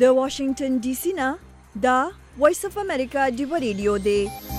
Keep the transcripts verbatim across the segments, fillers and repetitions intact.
د واشنگټن ډي سي نه دا وایس اف امریکا ډیو ریډیو دی.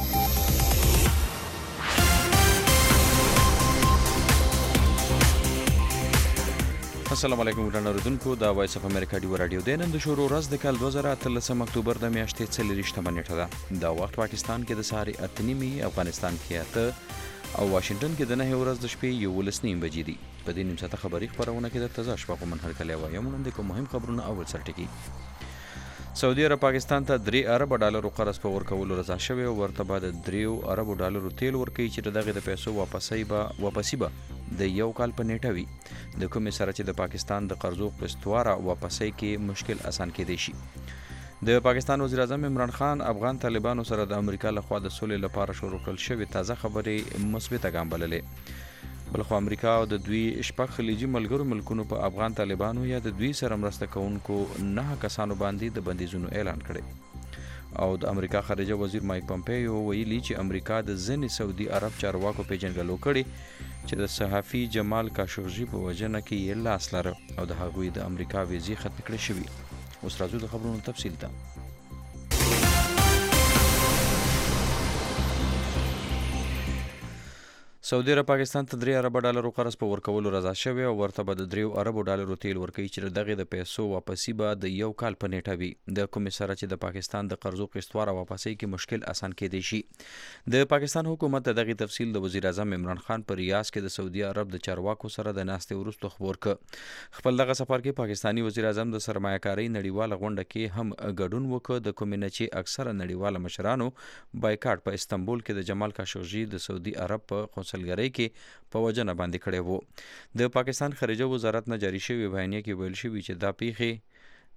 السلام علیکم ګران اوریدونکو، دا وایس اف امریکا ډیو رادیو دی. نن د شروع ورځ د کال دوه زره اتلسم اکتوبر د میاشتې څلورویشتمه نیټه ده. دا وخت پاکستان کې د سهار اته نیمې، افغانستان کې اته او واشنگټن کې د نهه ورځ د شپې یولس نیم بجې دي. په دې نیم ساعته خبري خبرونه کې د تازه شپه په منهر کلی وایم نن د کوم مهم خبرونه اول سر ټکی. سعودي عرب پاکستان ته درې ارب ډالرو قرض په ورکولو رضا شوی او ورته بعد دریو ارب ډالرو تیل ورکوي چې دغه د پیسو واپسې به واپسی به د یو کال په نیټه وي. د کومې سره چې د پاکستان د قرضو قسطواره واپسې کې مشکل اسان کېدی شي. د پاکستان وزیر اعظم عمران خان افغان طالبانو سره د امریکا لخوا د سولې لپاره شروع کړل شوې تازه خبرې مثبته ګام بللې. بلخو امریکا او د دوی شپږ خلیجي ملګرو ملکونو په افغان طالبانو یا د دوی سره مرسته کوونکو نه کسانو باندې د بندیزونو اعلان کړی. او د امریکا خارجه وزیر مایک پمپیو ویلي چې امریکا د ځینې سعودي عرب چارواکو پیژنګلو کړي چې د صحافي جمال کاشوغي په وجنه کې یې لاس لره او د هغوی د امریکا ویزې ختم کړې شوې. اوس راځو د خبرونو تفصیل ته. سعودي عرب پاکستان ته درې ارب ډالرو قرض په ورکولو رضا شوی او ورته به د دریو ارب ډالرو تیل ورکوي چې دغه د پیسو واپسی به د یو کال په نیټه وي. د کومې سره چې د پاکستان د قرضو قسطواره واپسی کې مشکل اسان کېدی شي. د پاکستان حکومت دغه تفصیل د وزیر اعظم عمران خان په ریاض کې د سعودي عرب د چارواکو سره د ناستې وروسته خبر ک. خپل دغه سفر کې پاکستانی وزیر اعظم د سرمایه‌کاري نړیواله غونډه کې هم ګډون وکړ. د کومې نه چې اکثره نړیواله مشرانو بایکاټ په استنبول کې د جمال کاشوغي د سعودي عرب په قونسلګرۍ کې په وجنه باندې کړی وو. د پاکستان خارجه وزارت نه جاری شوی بیانیه کې ویل شوی چې دا پیښې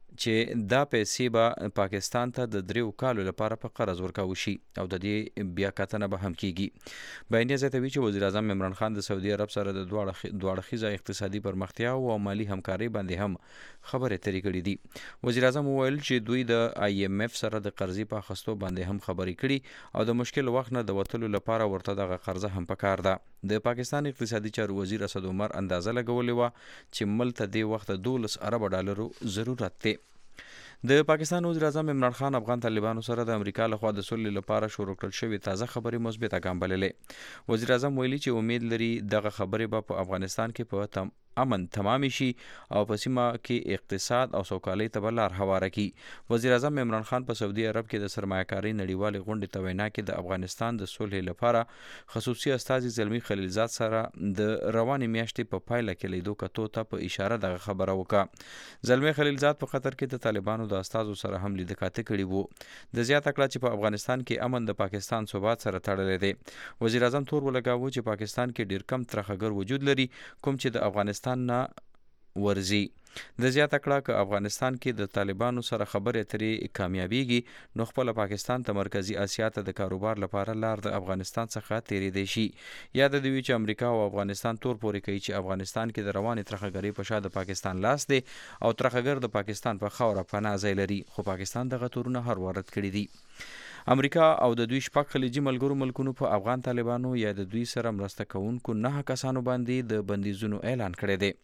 چې دا پیسې به پاکستان ته د دریو کالو لپاره په قرض ورکول شي او د دې بیا کتنه به هم کیږي. بیانیه زیاتوي چې وزیر اعظم عمران خان د سعودي عرب سره د دوه اړخیزه اقتصادي پرمختیا او مالی همکاري باندې هم خبرې اترې کړې دي. وزیر اعظم وویل چې دوی د آی ایم ایف سره د قرضې په اخیستو باندې هم خبرې کړي او د مشکل وخت نه د وتلو لپاره ورته دغه قرضه هم پکار ده. د پاکستان اقتصادي چارو وزیر اسد عمر اندازه لګولې وه چې ملک ته دې وخت دولس ارب ډالرو ضرورت دی. د پاکستان وزیر اعظم عمران خان افغان طالبانو سره د امریکا لخوا د سولې لپاره شروع کړل شوې تازه خبرې مثبته ګام بللې. وزیر اعظم ویلي چې امید لري دغه خبرې به په افغانستان کې په تم امن تمامي شي او په سیمه کې اقتصاد او سوکالۍ ته به لار هواره کړي. وزیر اعظم عمران خان په سعودي عرب کې د سرمایه‌کاري نړیوالې غونډې ته وینا کې د افغانستان د صلح لپاره خصوصي استازي زلمی خلیلزاد سره د روانې میاشتې په پایله کې لیدو کتو ته په اشاره دغه خبره وکړه. زلمی خلیلزاد په قطر کې د طالبانو د استازو سره هم لیده کاته کړي وو. د زیاته کړه چې په افغانستان کې امن د پاکستان ثبات سره تړلی دی. وزیر اعظم تور ولګاوه چې پاکستان کې ډیر کم ترخګر وجود لري کوم چې د افغانستان نه ورزي. د زیاته کړه که افغانستان کې د طالبانو سره خبرې اترې کامیابیږي نو خپل پاکستان ته مرکزی اسیا ته د کاروبار لپاره لار د افغانستان څخه تیریدی شي. یاد دی چې امریکا او افغانستان تور پورې کوي چې افغانستان کې د روانې ترخګرۍ په شا د پاکستان لاس دی او ترخګر د پاکستان په خاوره پناه ځای لري خو پاکستان دغه تورونه هر وارد کړي دي. امریکا او د دوی شپږ خلیجي ملګرو ملکونو په افغان طالبانو یا د دوی سره مرسته کوونکو نه کسانو باندې د بندیزونو اعلان کړی دی.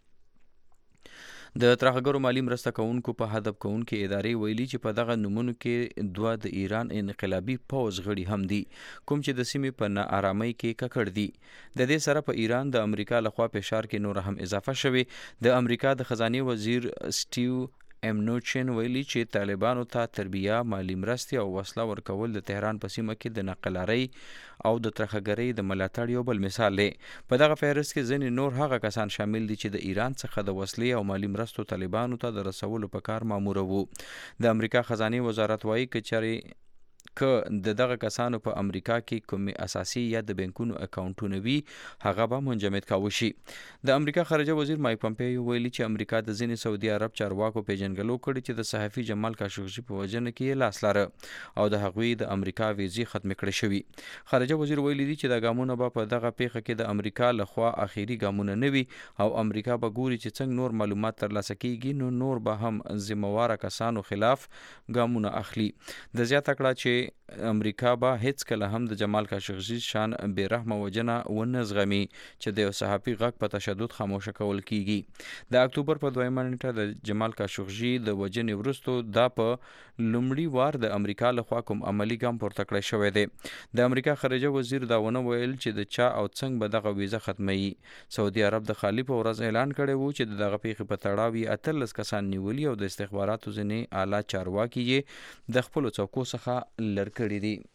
د ترهګرو مالی مرسته کوونکو په هدف کوونکې ادارې ویلي چې په دغه نومونو کې دوه د ایران انقلابي پوځ غړي هم دي کوم چې د سیمې په ناارامۍ کې ککړ دي. د دې سره په ایران د امریکا لخوا فشار کې نور هم اضافه شوی. د امریکا د خزانه وزیر سټیو امنوچن ویلي چې طالبانو ته تربیه، مالی مرستې او وسله ورکول د تهران په سیمه کې د نقلارۍ او د ترخګرۍ د ملاتړ یو بل مثال دی. په دغه فهرست کې ځینې نور هغه کسان شامل دي چې د ایران څخه د وسلې او مالی مرستو طالبانو ته د رسولو په کار ماموره وو. د امریکا خزانه وزارت وایي که چېرې که د دغه کسانو په امریکا کې کومې اساسي یا د بانکونو اکاونټونه وي هغه به منجمد کاوه شي. د امریکا خارجه وزیر مایک پمپیو ویلي چې امریکا د ځینې سعودي عرب چارواکو پیژنګلو کړي چې د صحافي جمال کاشوغي په وجنه کې لاس لاره او د هغوی د امریکا ویزې ختم کړي شوی. خارجه وزیر ویلي دي چې د ګامونه به په دغه پیښه کې د امریکا لخوا اخیری ګامونه نه وي او امریکا به ګوري چې څنګه نور معلومات ترلاسه کیږي نو نور به هم ذمہوار کسانو خلاف ګامونه اخلي. د زیاته کړه چې چې امریکا به هیڅ کله هم د جمال کاشغجي شان بې رحمه وجنه ونه زغمي چې د یو صحافي غږ په تشدد خاموشه کول کیږي. د اکتوبر په دویمه نیټه د جمال کاشغجي د وجنې وروسته دا په لومړي وار د امریکا لخوا کوم عملی ګام پورته کړی شوی دی. د امریکا خارجه وزیر دا ونه ویل چې د چا او څنګه به دغه ویزه ختموي. سعودي عرب د خالی په ورځ اعلان کړی و چې دغه پیښې په تړاو یې اتلس کسان نیولي او د استخباراتو ځینې اعلی چارواکي یې د خپلو څوکو څخه لر کړي دي.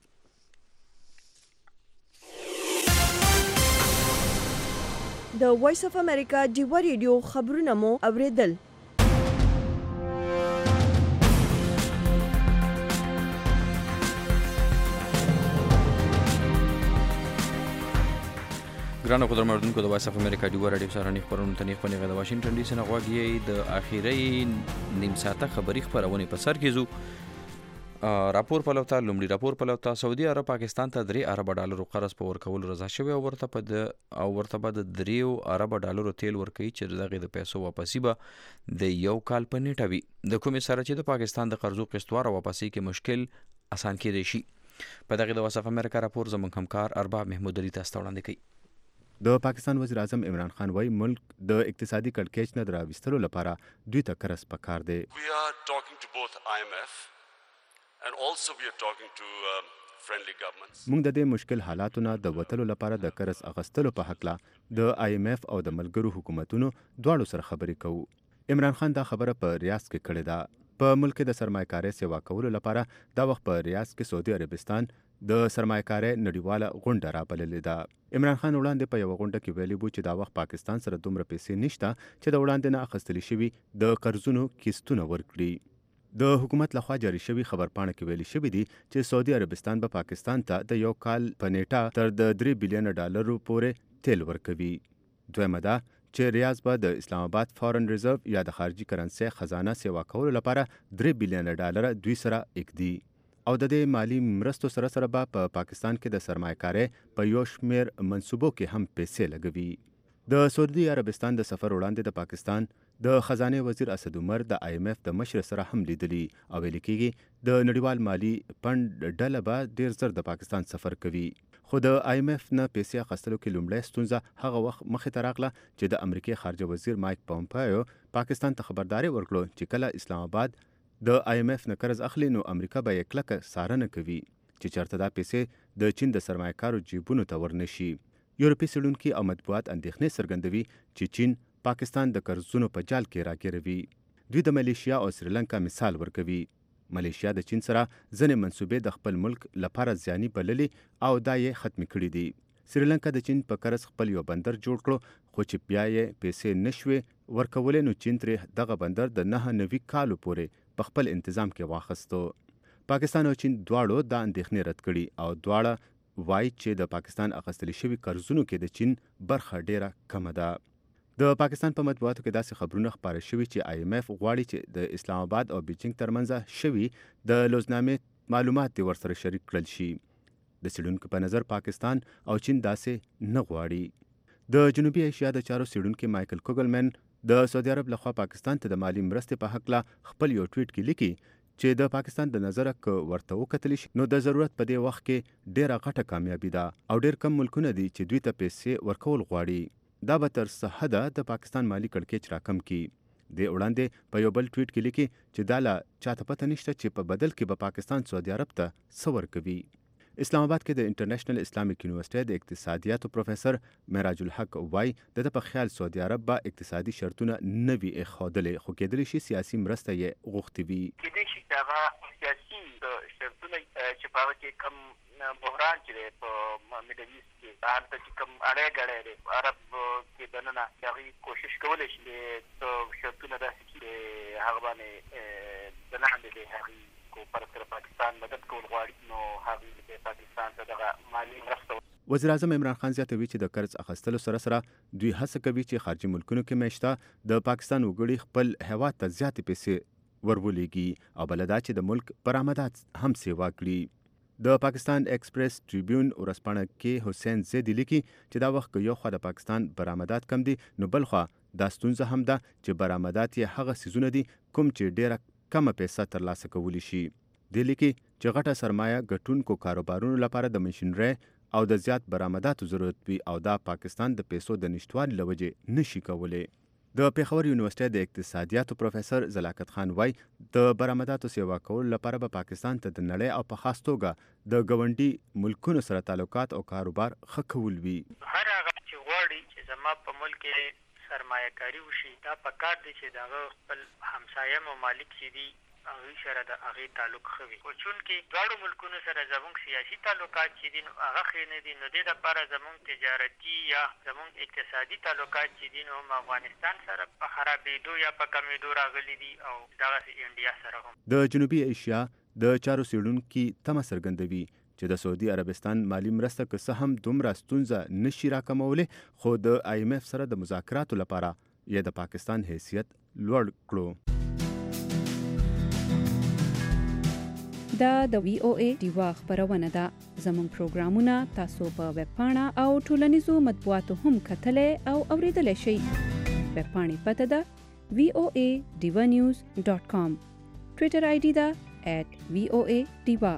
د وایس اف امریکا ډیوا ریډیو خبرونه مو اوریدل. ګرانو قدر مردونکو د وایس اف امریکا ډیوا راډیو سهارني خبرونو ته نیخ پنیغه د واشنگټن ډي سي نه غواږي د اخیری نیم ساعته خبري خبرونه په سر کې زو. راپور پلوتا لومړي راپور پلوتا سعودي عرب پاکستان ته درې ارب ډالر قرض په ورکول رضا شوی او ورته په د او ورته په د دریو ارب ډالر تیل ورکوي چې دغه د پیسو واپسی به د یو کال په نیټه وي. د کومې سره چې د پاکستان د قرضو قسطوار واپسی کې مشکل اسان کېدی شي. په دغه د وایس اف امریکا راپور زموږ همکار ارباب محمود علي تاسو ته وړاندې کوي. د پاکستان وزیر اعظم عمران خان وایي ملک د اقتصادي کړکېچ نه د راویستلو لپاره دوی ته قرض پکار دی. We are talking to both I M F and also we are talking to um, friendly governments. موږ د دې مشکل حالاتو نه د وتلو لپاره د قرض اخیستلو په حق له د آی ایم ایف او د ملګرو حکومتونو دواړو سره خبرې کوو. عمران خان دا خبره په ریاض کې کړې ده. په ملک کې د سرمایه‌کارۍ سیوا کولو لپاره دا وخت په ریاض کې سعودي عربستان د سرمایه‌کارۍ نړیواله غونډه رابللې ده. عمران خان وړاندې په یوه غونډه کې ویلي وو چې دا وخت پاکستان سره دومره پیسې نشته چې د وړاندې نه اخیستل شوي د قرضونو کیستونه ورکړي. د حکومت لخوا جاری شوی خبرپاڼه کې ویلي شوی دی چې سعودي عربستان به پاکستان ته د یو کال په نیټه تر د درې بلین ډالرو پورې تیل ورکوي. دویمه ده چې ریاض به د اسلام آباد فارن ریزرو یا د خارجي کرنسۍ خزانه سیوا کولو لپاره درې بلین ډالر دوی سره اکدي او د دې مالی مرستو سره سره به په پا پاکستان کې د سرمایه‌کارۍ په یو شمېر منصوبو کې هم پیسې لګوي. د سعودي عربستان د سفر وړاندې د پاکستان د خزانه وزیر اسد عمر د آی ایم ایف د مشر سره هم لیدلی او ویل کېږي د نړیوال مالی فند ډله به ډیر زر د پاکستان سفر کوي. خو د آی ایم ایف نه پیسې اخیستلو کې لومړی ستونزه هغه وخت مخې ته راغله چې د امریکای خارجه وزیر مایک پومپیو پاکستان ته خبرداري ورکړه چې کله اسلام آباد د آی ایم ایف نه قرض اخلي نو امریکا به یې کلکه څارنه کوي چې چېرته دا پیسې د چین د سرمایه‌کارو جیبونو ته ورنشي. یورپي څېړونکي او مطبوعات اندېښنې څرګندوي چې چین پاکستان د قرضونو په جال کې راګیروي. دوی د ملیشیا او سریلانکا مثال ورکوي. ملیشیا د چین سره ځینې منصوبې د خپل ملک لپاره زیاني بللې او دا یې ختمې کړي دي. سریلانکا د چین په قرض خپل یو بندر جوړ کړو خو چې بیا یې پیسې نشوې ورکولې نو چین ترې دغه بندر د نهه نوي کالو پورې په خپل انتظام کې واخیستو. پاکستان او چین دواړو دا اندېښنې رد کړي او دواړه وایي چې د پاکستان اخیستل شوي قرضونو کې د چین برخه ډیره کمه ده. د پاکستان په مطبوعاتو کې داسې خبرونه خپاره شوي چې آی ایم ایف غواړي چې د اسلام آباد او بیجینګ ترمنځ شوي د لوزنامې معلومات دې ورسره شریک کړل شي. د څېړونکو په نظر پاکستان او چین داسې نه غواړي. د جنوبي ایشیا د چارو څېړونکي مایکل کوګلمن د سعودي عرب لخوا پاکستان ته د مالی مرستې په حق له خپل یو ټویټ کې لیکي چې د پاکستان د نظره که ورته وکتلی شي نو د ضرورت په دې وخت کې ډیره غټه کامیابي ده او ډیر کم ملکونه دي چې دوی ته پیسې ورکول غواړي. دا به تر څه حده د پاکستان مالی کړکېچ راکم کړي. د وړاندې په یو بل ټویټ کې لیکي چې دا لا چاته پته نشته چې په بدل کې به پاکستان سعودي عرب ته څه ورکوي. اسلام آباد کې د انټرنیشنل اسلامیک یونیورسيټي د اقتصادیاتو پروفیسور معراج الحق وای د په خیال سعودي عرب به اقتصادي شرطونه نه وي اخادلې خو کېدلی شي سیاسي مرسته یې غوښتي وي. کېدای شي چې هغه سیاسي شرطونه چې په هغه کې کم بحران چې په میډل ایسټ کې هلته چې کوم اړی ګړی دی عرب کې دننه هغوی کوشش کولی شي چې شرطونه داسې کړي چې هغه باندې د لاندې دی هغوی کو پر سره پاکستان مدد کول غواړي نو هغوی پاکستان ته دغه مالي مرسته. وزیر اعظم عمران خان زیاتوي چې د قرض اخیستلو سره سره دوی هڅه کوي چې خارجي ملکونو کې میشته د پاکستان وګړي خپل هیواد ته زیاتې پیسې ورولېږي او بله دا چې د ملک برآمدات هم سیوا کړي. د پاکستان ایکسپریس ټریبیون ورځپاڼه کې حسین زیدي لیکي چې دا وخت که یو خوا د پاکستان برآمدات کم دي نو بل خوا دا ستونزه هم ده چې برآمدات یې هغه څیزونه دي کوم چې ډیره کمه پیسه ترلاسه کولی شي. دی لیکي چې غټه سرمایه ګټونکو کاروبارونو لپاره د ماشینرۍ او د زیات برآمداتو ضرورت وي او دا پاکستان د پیسو د نشټوالي له وجې نشي کولی. د پېښور یونیورسيټۍ د اقتصادیاتو پروفیسور زلاکت خان وای د برآمداتو سیوا کولو لپاره به پاکستان ته د نړۍ او په خاص توګه د ګاونډي ملکونو سره تعلقات او کاروبار ښه کول وي. هر هغه چې غواړي چې زما په ملک کې سرمایه کاري وشي دا په کار دی چې دغه خپل همسایه ممالک چې دي هغوی سره د هغې تعلق ښه وي. خو چونکې دواړو ملکونو سره زموږ سیاسي تعلقات چې دي نو هغه ښې نه دي، نو دې دپاره زموږ تجارتي یا زموږ اقتصادي تعلقات چې دي نو هم افغانستان سره په خرابېدو یا په کمېدو راغلي دي او دغسې انډیا سره هم. د جنوبي ایشیا د چارو څېړونکي تمه څرګندوي چې د سعودي عربستان مالی مرسته که څه هم دومره ستونزه نشي راکمولی، خو د آی ایم ایف سره د مذاکراتو لپاره یا د پاکستان حیثیت لوړ کړو. دا د وی او ای دیوا خبرونه ده. زموږ پروګرامونه تاسو په ویب پاڼه او ټولنیزو مطبوعاتو هم کتلی او اوریدلی شئ. ویب پاڼې پته ده وی او ای ډیوا نیوز ډاټ کام. ټویټر آی ډي ده ایټ وی او ای ډیوا.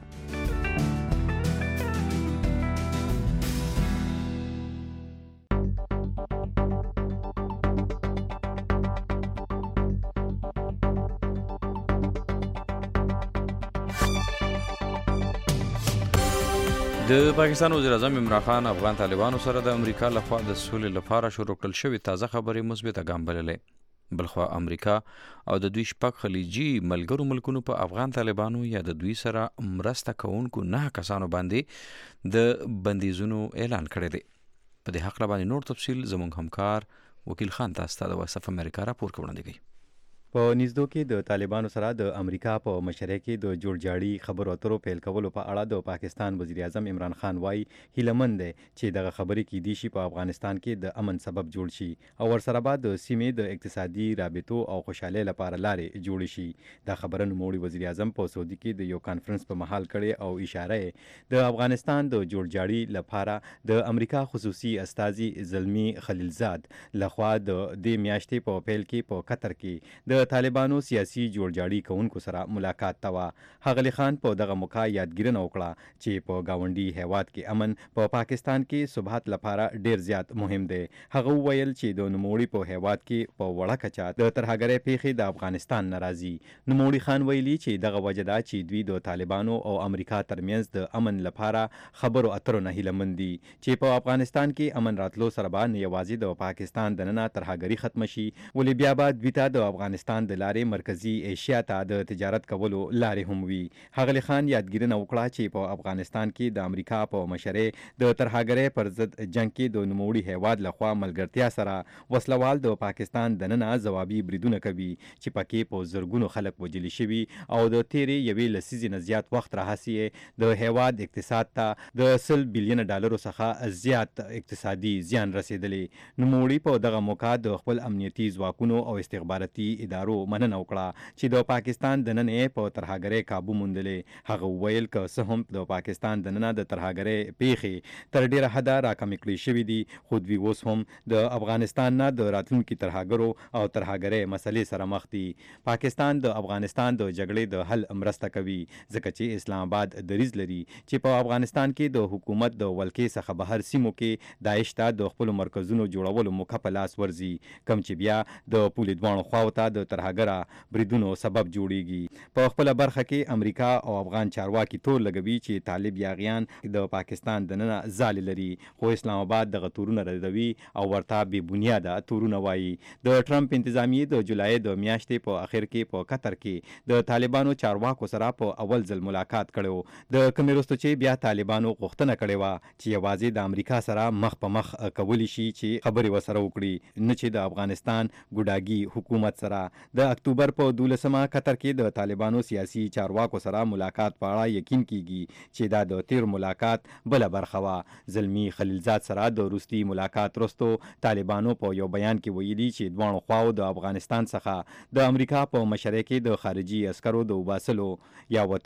د پاکستان وزیر اعظم عمران خان افغان طالبانو سره د امریکا لخوا د سولې لپاره شروع کړل شوې تازه خبرې مثبته ګام بللې. بلخوا امریکا او د دوی شپږ خلیجي ملګرو ملکونو په افغان طالبانو یا د دوی سره مرسته کوونکو نه کسانو باندې د بندیزونو اعلان کړی دی. په دې حق باندې نور تفصیل زموږ همکار وکیل خان تاسو ته د وایس اف امریکا راپور وړاندې کوي. په نږدو کې د طالبانو سره د امریکا په مشرۍ کې د جوړجاړي خبرو اترو پیل کولو په اړه د پاکستان وزیر اعظم عمران خان وایي هیلهمند دی چې دغه خبرې کیدی شي په افغانستان کې د امن سبب جوړ شي او ورسره به د سیمې د اقتصادي رابطو او خوشحالۍ لپاره لارې جوړې شي. دا خبره نوموړي وزیر اعظم په سعودي کې د یو کانفرنس په مهال کړې او اشاره د افغانستان د جوړجاړي لپاره د امریکا خصوصي استازي زلمی خلیلزاد لخوا د دې میاشتې په پیل کې په قطر کې د طالبانو سیاسي جوړجاړي کوونکو سره ملاقات توا. ښاغلي خان په دغه موقع یادګیرنه وکړه چې په گاونډي هیواد کې امن په پاکستان کې ثبات لپاره ډیر زیات مهم دی. هغه وویل چې د نوموړي په هیواد کې په وړه کچه د ترهګرۍ پیښې د افغانستان نه راځي. نوموړي خان ویلي چې دغه وجه ده چې دوی د طالبانو او امریکا ترمنځ د امن لپاره خبرو اترو نه هیلهمند دي چې په افغانستان کې امن راتلو سره به نه یوازې د پاکستان دننه ترهګري ختم شي، ولې بیا به دوی ته د افغانستان د لارې مرکزی ایشیا ته د تجارت کولو لارې هم وي. ښاغلي خان یادګیرنه وکړه چې په افغانستان کې د امریکا په مشرۍ د ترهګرۍ پر ضد جنگ کې د نوموړي هیواد لخوا ملګرتیا سره وسلوال د پاکستان دننه ځوابي بریدونه کوي چې پکې په زرګونو خلک وژلي شوي او د تیرې یوې لسیزې نه زیات وخت راهیسې د هیواد اقتصاد ته د سل بلیونه ډالرو څخه زیات اقتصادي زیان رسېدلی. نوموړي په دغه موقع د خپل امنیتي ځواکونو او استخباراتي ادارو مننه وکړه چې د پاکستان دننه په ترهګرۍ کابو موندلې. هغه ویل که څه هم د پاکستان دننه د ترهګرۍ پیښې تر ډیره حده راکمې کړې شوې دي، خو دوی اوس هم د افغانستان نه د راتلونکي ترهګرو او ترهګرۍ مسلې سره مخ دي. پاکستان د افغانستان د جګړې د حل مرسته کوي ځکه چې اسلام آباد دریځ لري چې په افغانستان کې د حکومت د ولکې څخه بهر سیمو کې داعش ته د خپل مرکزونو جوړولو موخه په لاس ورځي، کم چې بیا د پولې دواړو خواو ته د ترهګره بریدونو سبب جوړیږي. په خپل برخه کې امریکا او افغان چارواکي تور لګوي چې طالب یاغیان د پاکستان دننه ځالې لري، خو اسلام آباد دغه تورونه ردوي او ورته بې بنیاده تورونه وایي. د ټرمپ انتظامیې د جولای د میاشتې په اخر کې په قطر کې د طالبانو چارواکو سره په اول ځل ملاقات کړو، د کومې وروسته چې بیا طالبانو غوښتنه کړې وه چې یوازې د امریکا سره مخ په مخ کولی شي چې خبرې ورسره وکړي، نه چې د افغانستان ګوډاګي حکومت سره. د اکتوبر په دولسمه قطر کې د طالبانو سیاسي چارواکو سره ملاقات په اړه یقین کیږي چې دا د تیر ملاقات بله برخه وه. زلمی خلیلزاد سره د وروستي ملاقات وروسته طالبانو په یو بیان کې ویلي چې دواړو خواو د افغانستان څخه د امریکا په مشرۍ کې د خارجي عسکرو د وباسلو یا وتلو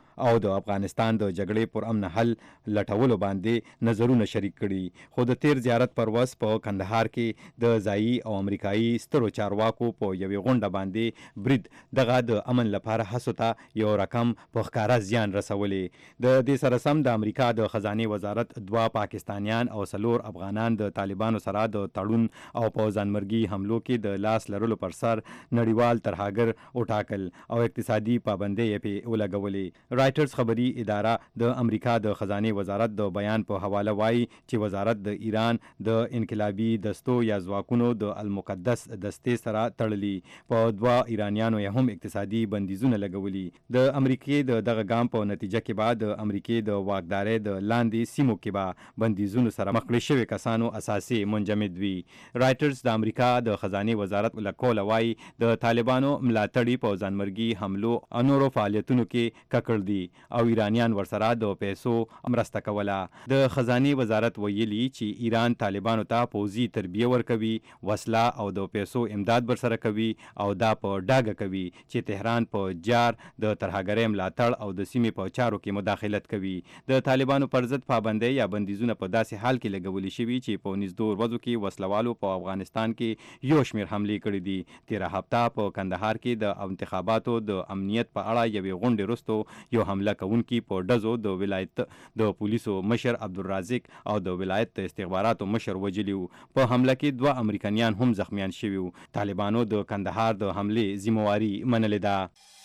او د افغانستان د جګړې پر امن حل لټولو باندې نظرونه شریک کړي. خو د تیر زیارت پر وس په کندهار کې د ځایي او امریکایي سترو چارواکو په یوې غونډه باندې برید دغه د امن لپاره هڅو ته یو رقم په ښکاره زیان رسولې. د دې سره سم د امریکا د خزانې وزارت دوه پاکستانیان او څلور افغانان د طالبانو سره د تړون او په ځانمرګي حملو کې د لاس لرلو پر سر نړیوال ترهګر وټاکل او اقتصادي پابندۍ یې پرې ولګولې. رایټرز خبري اداره د امریکا د خزانې وزارت د بیان په حواله وایي چې وزارت د ایران د انقلابي دستو یا ځواکونو د المقدس دستې سره تړلي. په دوه ایرانیانو یې هم اقتصادي بندیزونه لګولي. د امریکې د دغه ګام په نتیجه کې بعد د امریکې د واکدارۍ د لاندې سیمو کې به بندیزونو سره مخ کړي شوي کسانو اساسي منجمد وي. رایټرز د امریکا د خزانې وزارت له کوله وایي د طالبانو ملاتړي په ځانمرګي حملو او نورو فعالیتونو کې ککړ دي او ایرانیان ورسره د پیسو مرسته کوله. د خزانې وزارت ویلي چې ایران طالبانو ته پوځي تربیه ورکوي، وسله او د پیسو امداد ورسره کوي او دا په ډاګه کوي چې تهران په جار د ترهګرۍ ملاتړ او د سیمې په چارو کې مداخلت کوي. د طالبانو پر ضد پابندۍ یا بندیزونه په داسې حال کې لګولي شوي چې په نږدې ورځو کې وسلوالو په افغانستان کې یو شمېر حملې کړي دي. تېره هفته په کندهار کې د انتخاباتو د امنیت په اړه یوې غونډې وروسته یو حمله کوونکي په ډزو د ولایت د پولیسو مشر عبدالرازق او د ولایت د استخباراتو مشر وجلي وو. په حمله کې دوه امریکایان هم زخمیان شوي وو. طالبانو د کندهار د حملې ذمواري منلې ده.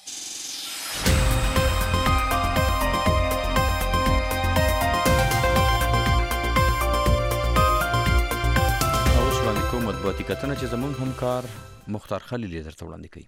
مطبوعاتي کتنه چې زموږ همکار مختار خلیل یې درته وړاندې کوي.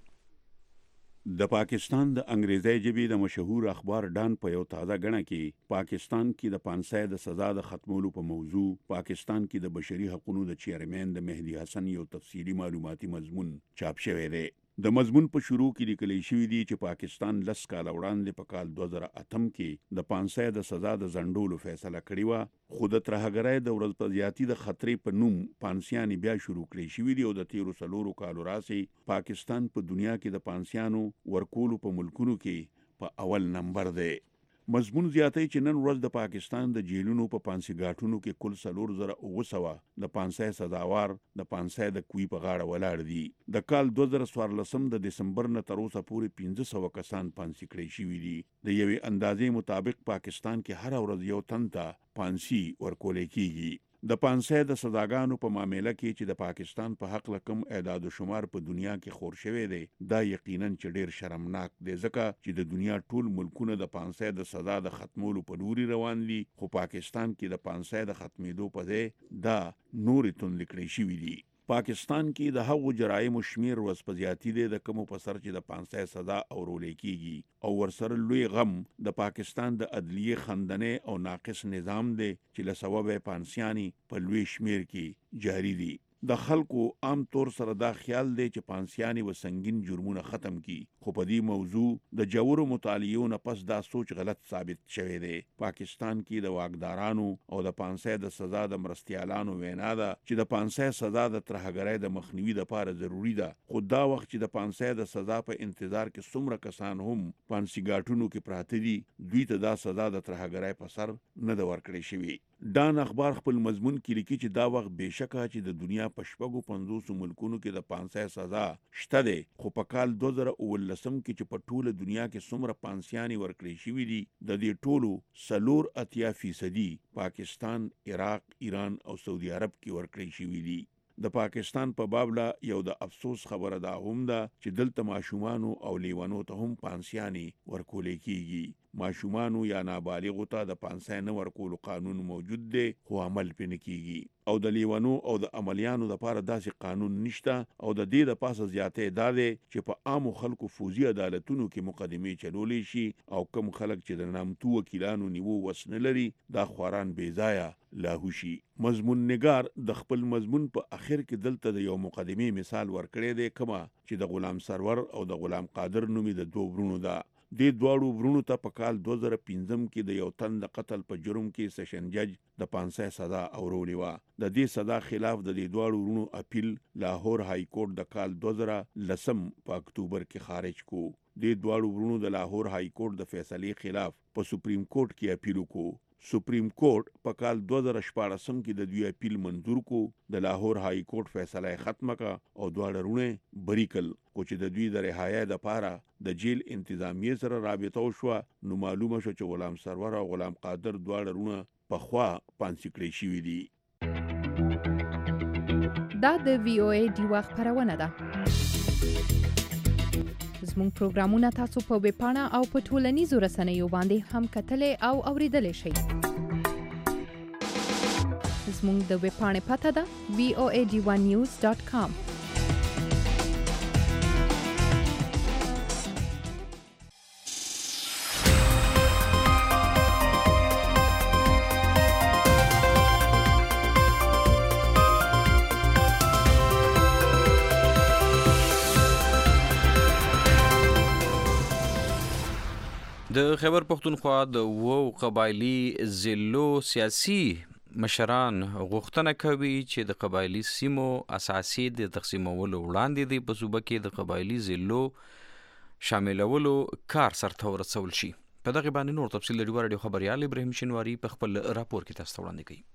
د پاکستان د انګریزي ژبې د مشهور اخبار ډان په یو تازه غڼه کې پاکستان کې د پانسۍ د سزا د ختمولو په موضوع پاکستان کې د بشري حقوقو د چیرمن د مهدي حسن یو تفصیلی معلوماتي مضمون چاپ شوی دی. د مضمون په شروع کې لیکل شوی دی چې پاکستان لس کال وړاندې په کال دوه زره اتم کې د پانسۍ د سزا د ځنډولو فیصله کړې و، خو د ترهګرۍ د ورځ په زیاتی د خطرې په نوم پانسیانې بیا شروع کړې شوې دي او د تیرو څلورو کالو راسې پاکستان په دنیا کې د پانسیانو ورکولو په ملکونو کې په اول نمبر دی. مضمون زیاتوي چې نن ورځ د پاکستان د جیلونو په پانسیګاټونو کې کل څلور زره اوه سوه د پانسۍ سزاوار د پانسۍ د کوی په غاړه ولاړ دي. د کال دوه زره څوارلسم د دسمبر نه تر اوسه پورې پنځه سوه کسان پانسي کړي شوي دي. د یوې اندازې مطابق پاکستان کې هر ورځ یو تن ته پانسي ورکول کیږي. د پانسۍ د سزاګانو په معاملې کې چې د پاکستان په حق لکم اعداد و شمار په دنیا کې خور شوی دی دا یقینا چې ډیر شرمناک دی ځکه چې د دنیا ټول ملکونه د پانسۍ د سزا د ختمولو په لوري روان دي، خو پاکستان کې د پانسۍ د ختمېدو په ځای دا نورې توندې کړې شوي دي. پاکستان کې د هغو جرایمو شمیر ورځ په زیاتی دی د کومو په سر چې د پانسۍ سزا اورولې کیږي او ورسره لوی غم د پاکستان د عدلیې خندنې او ناقص نظام دی چې له سببه پانسیانی په لوی شمیر کې جاری دي. د خلکو عام طور سره دا خیال دی چې پانسیانی و سنگین جرمونه ختم کی، خو په دې موضوع د جوړو مطالعو نه پس دا سوچ غلط ثابت شوی دی. پاکستان کې د واکدارانو او د پانسۍ د سزا د مرستیالانو وینا ده چې د پانسۍ سزا د ترهګرۍ د مخنیوي لپاره ضروری ده، خو دا وخت چې د پانسۍ د سزا په انتظار کې څومره کسان هم پانسیګاټونو کې پراته دي دوی ته دا سزا د ترهګرۍ په سر نه ده ورکړې شوې. ډان اخبار خپل مضمون کې لیکي چې دا وخت بېشکه چې د دنیا په شپږو پنځوسو ملکونو کې د پانسۍ سزا شته دی، خو په کال دوه زره اوولسم کې چې په ټوله دنیا کې څومره پانسیانې ورکړې شوي دي د دې ټولو څلور اتیا فیصدي پاکستان، عراق، ایران او سعودي عرب کې ورکړې شوي دي. د پاکستان په بابله یو د افسوس خبره دا هم ده چې دلته ماشومانو او لیونو ته هم پانسیانې ورکولې کیږي. ماشومانو یا نابالغو ته د پانسۍ نه ورکولو قانون موجود دی خو عمل پې نه کیږي او د لیونو او د عملیانو لپاره داسې قانون نشته او د دې د پاسه زیاتې دا دی چې په عامو خلکو فوزي عدالتونو کې مقدمې چلولی شي او کم خلک چې د نامتو وکیلانو نیو وس نه لري دا خواران بې ځایه لاهو شي. مضمون نگار د خپل مضمون په اخر کې دلته د یو مقدمې مثال ورکړی دی کومه چې د غلام سرور او د غلام قادر نومي د دوه ورونو ده. د دواړو ورونو ته په کال دوه زره پنځم کې د یو تن د قتل په جرم کې سیشن جج د پانسه سزا اورولې و. د دې سزا خلاف د دې دواړو ورونو اپیل لاهور های کورټ د کال دوه زره لسم په اکتوبر کې خارج کو. د دواړو ورونو د لاهور های کورټ د فیصلې خلاف په سپریم کورټ کې اپیل وکړو. سپریم کورټ په کال دوه زره شپاړسم کې د دوی اپیل منظور کو. د لاهور های کورټ فیصله ختمه کا او دواړه رونه بری کړل. خو چې د دوی د رهایی د پاره د جیل انتظامیه سره رابطه وشوه نو معلومه شو چې غلام سرور او غلام قادر دواړه رونه په خوا پانسي کړی شوي دي. دا د وی او ای ډیوا خبرونه ده. زموږ پروګرامونه تاسو په ویب پاڼه او په ټولنیزو رسنیو باندې هم کتلای او اوریدلای شئ. زموږ د ویب پاڼې پته ده وی او ای ډی ون نیوز ډاټ کام. د خیبر پختونخوا د وو قبایلی ضلعو سیاسي مشران غوښتنه کوي چې د قبایلی سیمو اساسي د تقسیمولو وړاندې د په صوبه کې د قبایلی ضلعو شاملولو کار سرته ورسول شي. په دغه باندې نور تفصیل لري ورډیو خبريال ابراهیم شینواری په خپل راپور کې تاسو وړاندې کوي.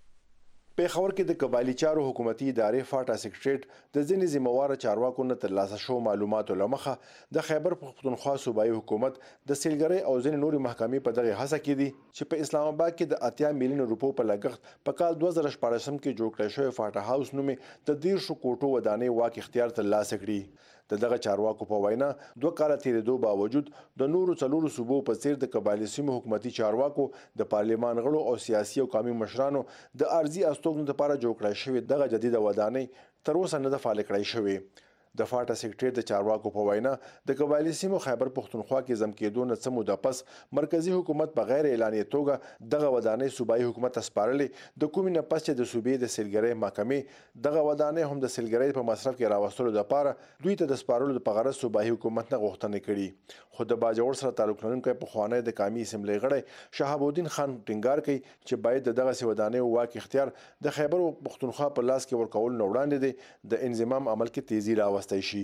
پیښور کې د قبایلی چارو حکومتي ادارې فاټا سیکریټریټ د ځینې ذمہوار چارواکو نه ترلاسه شو معلوماتو لمخه د خیبر پختونخوا صوبایي حکومت د سیلګرۍ او ځینې نورې محکمې په دغه هڅه کې دي چې په اسلام آباد کې د اتیا میلیون روپو په لګښت په کال دوه زره شپاړسم کې جوړ کړی شوی فاټا هاوس نومې د دیرشو کوټو ودانۍ واک اختیار ترلاسه کړي. د دغه چارواکو په وینا دوه کاله تیرېدو باوجود د نورو څلورو صوبو په څیر د قبایلی سیمو حکومتي چارواکو د پارلمان غړو او سیاسي او قومي مشرانو د ارضي استوګنو لپاره جوړ کړی شوی دغه جديده ودانۍ تر اوسه نه ده فعال کړی شوی. د فاټا سیکریټریټ د چارواکو په وینا د قبایلی سیمو خیبر پختونخوا کې زم کېدو نه څه موده پس مرکزی حکومت په غیر اعلاني توګه دغه ودانۍ صوبایي حکومت سپارلې د کومې نه پس چې د صوبې د سیلګرۍ محکمې دغه ودانۍ هم د سیلګرۍ په مصرف کې راوستلو لپاره دوی ته د سپارلو د غرض صوبایي حکومت نه غوښتنه کړې. خو د باجوړ سره تعلق لرونکی پخوانی د قومي اسمبلی غړی شهاب الدین خان ټینګار کوي چې باید دغه ودانۍ واک اختیار د خیبر پختونخوا په لاس کې ورکول نه وړاندې دی د انضمام عمل کې تیزی راوستي شي.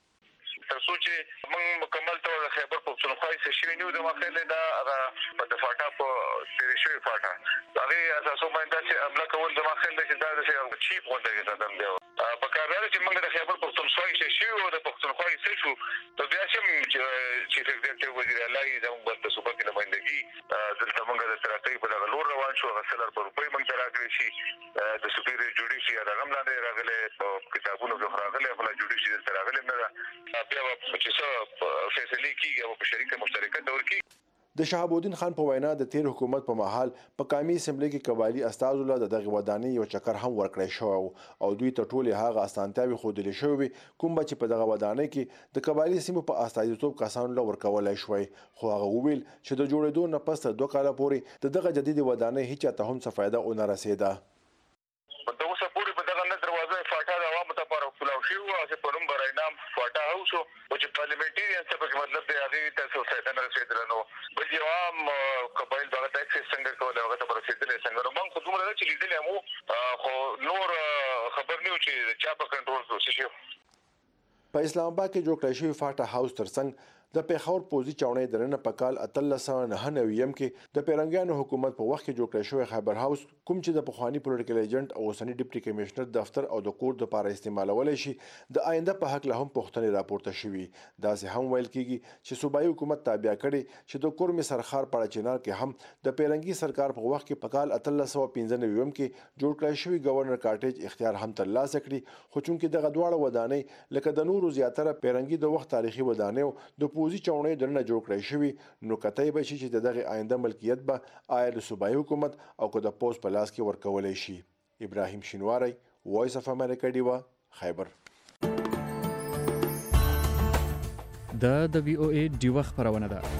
تر څو چې موږ مکمل تور د خیبر پختونخوا یې شوی نیو د مخاله دا هغه د فاټا په تیرې شوی فاټا هغه اساسو باندې چې عمله کول د مخاله چې دا د چیپ غونډه کې قدم دی په کار لري چې موږ د خیبر پختونخوا یې شوی او د پختونخوا یې شو نو بیا چې چیف ایگزیکټیو وزیر اعلی زموږ د صوبه کې نمائندګي دلته موږ د ترقۍ په دغه لور روان شو غسلر پر روپۍ موږ راغلي شي د سپیریور جوډیشي هغه هم لاندې راغلي په کتابونو کې راغلي خپل جوډیشي دلته راغلي نه بیا چې څه فیصله کیږي او په شریکه مشترکه دور کې. د شهاب الدین خان په وینا د تیر حکومت په محل په قومي اسمبلی کې قبایلی استازو له دغه ودانۍ یو چکر هم ورکړی شو او دوی ته ټولې هغه اسانتیاوې ښودلې شوې کوم چې په دغه ودانۍ کې د قبایلی سیمو په استازیتوب کسانو له ورکولای شوی. خو هغه وویل چې د جوړېدو نه پس دوه کاله پورې د دغه جدید ودانۍ هیڅ ته هم څه فایده ونه رسیده. د اوسه پورې په دغه نه دروازه فاټا د عوامو لپاره خلاص شو او چې په نوم برینام فاټا هاوس او چې پارلیمنټریان څه په مطلب دی هغه تاسو فایده نه رسیدل نو بل یو عام قبایل دغه ټیکس څنګه کول هغه ته رسیدل څنګه نو موږ خو دومره چې لیدل مو خو نور خبر نه و چې چا په کنټرول کې شي. په اسلام آباد کې جوړ کړی شوی فاټا هاوس ترڅنګ د پیښور پوزي چاونې درنه په کال اتلس سوه نهه نوي کې د پیرنګیانو حکومت په وخت کې جوړ کړی شوی خیبر هاوس کوم چې د پخوانی پولیټیکل ایجنټ او اوسنی ډیپټي کمشنر دفتر او د کور د لپاره استعمالولای شي د آینده په حق له هم پوښتنې راپورته شوي. داسې هم ویل کیږي چې صوبایي حکومت تابع کړي چې د کورمي سرخار پړه چینار کې هم د پیرنګي سرکار په وخت کې په کال اتلس سوه پنځه نوي کې جوړ کړی شوی گورنر کاټیج اختیار هم ترلاسه کړي. خو چونکې دغه دواړه ودانۍ لکه د نورو زیاتره پیرنګي د وخت تاریخي ودانۍ د پوزي چاونې درنه جوړ کړی شوی نو کتای به شي چې دغه آینده ملکیت به آیا د صوبایي حکومت او که د پوز په لاس کې ورکولای شي. ابراهیم شینواری وایس اف امریکا ډیوا خیبر. دا د وی او ای ډیوا خبرونه ده.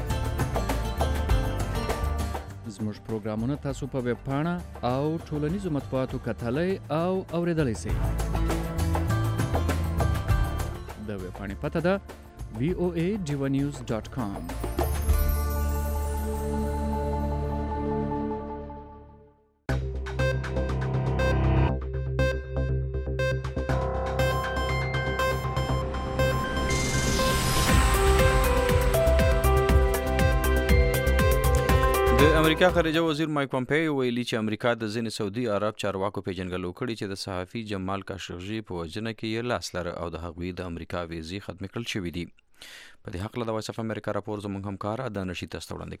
زموږ پروګرامونه تاسو په ویب پاڼه او ټولنیزو مطبوعاتو کتلای او اوریدلای شئ. د ویب پاڼې پته ده وی او ای ډیوا نیوز ډاٹ کام. د امریکا خارجه وزیر مایک پومپیو ویلي چې امریکا د ځینې سعودي عرب چارواکو پیژنګلو کړي چې د صحافي جمال کاشغجي په وژنه کې یې لاس لره او د هغوی د امریکا ویزې ختمې کړل شوي دي. په دې هکله د وایس اف امریکا راپور زموږ همکار د نشي تاسو وړاندې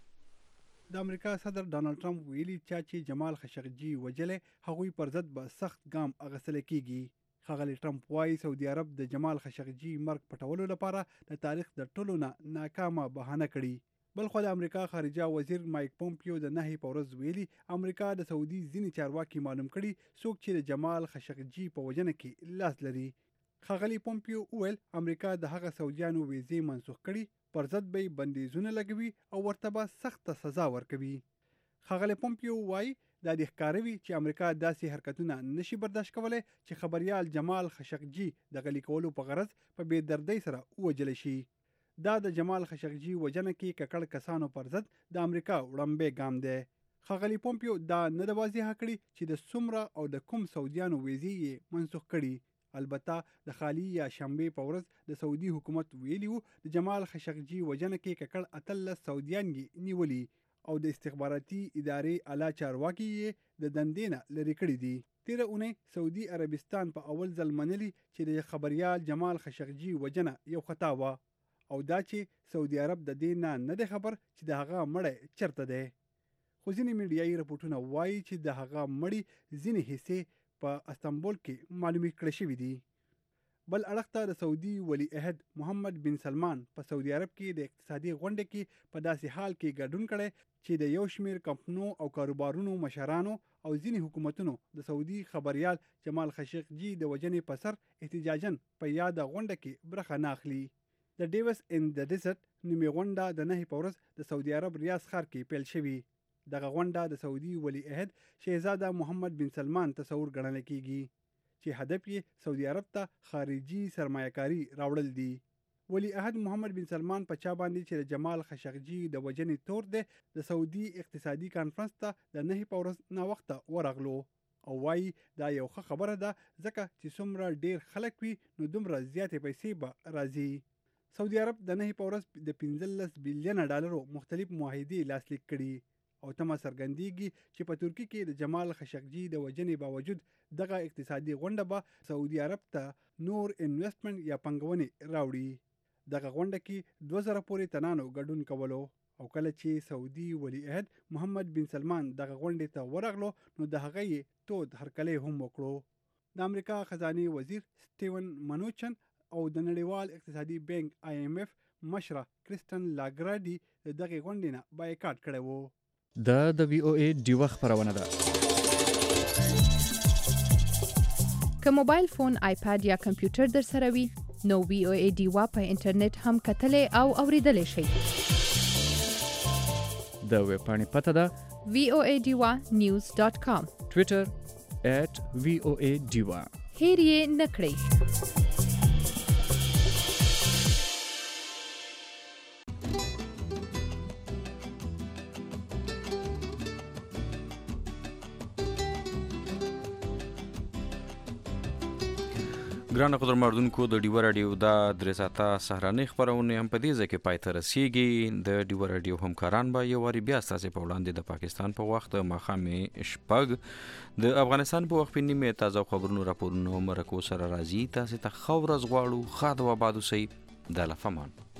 کوي. د امریکا صدر ډانلډ ټرمپ ویلي چې جمال خاشقجي وجلې هغوی پر ضد به سخت ګام اخیستل کیږي. ښاغلی ټرمپ وایي سعودي عرب د جمال خاشقجي مرګ پټولو لپاره د تاریخ د ټولو نه ناکامه بهانه کړي. بلخو د امریکا خارجه وزیر مایک پومپیو د نهي په ورځ ویلي امریکا د سعودي ځینې چارواکي معلوم کړي څوک چې د جمال خاشقجي په وژنه کې لاس لري. ښاغلی پومپیو وویل امریکا د هغه سعودیانو ویزې منسوخ کړي، پر ضد به بندیزونه لګوي او ورته به سخته سزا ورکوي. ښاغلی پومپیو وایي دا د ښکاروي چې امریکا داسې حرکتونه نشي برداشت کولی چې خبریال جمال خاشقجي د غلي کولو په غرض په بې دردۍ سره ووجل شي. دا د جمال خاشقجي وژنه کې ککړ کسانو پر ضد د امریکا وړاندې ګام دی. ښاغلی پومپیو دا نه د واضح کړي چې د څومره او د کوم سعودیانو ویزې یې منسوخ کړي. البته د خالی یا شنبې په ورځ د سعودي حکومت ویلي وو د جمال خاشقجي وژنه کې ککړ اتلس سعودیان یې نیولي او د استخباراتي ادارې اعلی چارواکي یې د دندې نه لرې کړي دي. تیره اونۍ سعودي عربستان په اول ځل منلي چې د خبریال جمال خاشقجي وژنه یو خطا وه او دا چې سعودي عرب د دې نه نه دی خبر چې د هغه مړی چرته دی. خو ځینې میډیایي رپورټونه وایي چې د هغه مړي ځینې حصې په استنبول کې معلومې کړې شوي دي. بل اړخ ته د سعودي ولی عهد محمد بن سلمان په سعودي عرب کې د اقتصادي غونډې کې په داسې حال کې ګډون کړی چې د یو شمېر کمپنو او کاروبارونو مشرانو او ځینې حکومتونو د سعودي خبریال جمال خاشقجي د وژنې په سر احتجاجاً په یاده غونډه کې برخه نه اخلي. د ډیوس ان د ډیزرټ نومې غونډه د نهي په ورځ د سعودي عرب ریاض ښار کې پیل شوي. دغه غونډه د سعودي ولی عهد شهزاده محمد بن سلمان تصور ګڼل کیږي چې هدف یې سعودي عرب ته خارجي سرمایه‌کاري راوړل دي. ولی عهد محمد بن سلمان په چا باندې چې د جمال خاشقجي د وژنې تور دی د سعودي اقتصادي کانفرنس ته د نهي په ورځ ناوخته ورغلو او وایي دا یو ښه خبره ده ځکه چې څومره ډیر خلک وي نو دومره زیاتې پیسې به راځي. سعودي عرب د نهي په ورځ د پنځلس بیلیونه ډالرو مختلف معاهدې لاسلیک کړي او تمه څرګندېږي چې په ترکیه کې د جمال خاشقجي د وژنې باوجود دغه اقتصادي غونډه به سعودي عرب ته نور انویسټمنټ یا پانګونې راوړي. دغه غونډه کې دوه زره پورې تنانو ګډون کولو او کله چې سعودي ولی عهد محمد بن سلمان دغه غونډې ته ورغلو نو د هغه یې تود هرکلی هم وکړو. د امریکا خزانې وزیر سټیون منوچن او د نړیوال اقتصادي بانک آی ایم ایف مشره کریستن لاګراډي د دغه غونډې نه بایکاټ کړی وو. دا د وی او ای ډیوا خبرونه ده. که موبایل فون، آیپاد یا کمپیوټر در سره وي نو وی او ای ډیوا په انټرنیټ هم کتلی او اوریدلی شئ. د ویب پاڼې پته ده وی او ای ډیوا نیوز ډاٹ کام. ټویټر ایٹ وی او ای ډیوا. هیر یې نه کړئ. ګرانه قدرمنونکو د ډیوا راډیو دا درې ساعته سهارنۍ خپرونه هم په دې ځای کې پای ته رسیږي. د ډیوا راډیو همکاران به یو واري بیا ستاسې په وړاندې د پاکستان په وخت ماښامې شپږ د افغانستان په وخت په نیمې تازه خبرونو راپورونو مرکو سره راځي. تاسې ته ښه ورځ غواړو. ښه د وباد اوسئ. د الله په امان.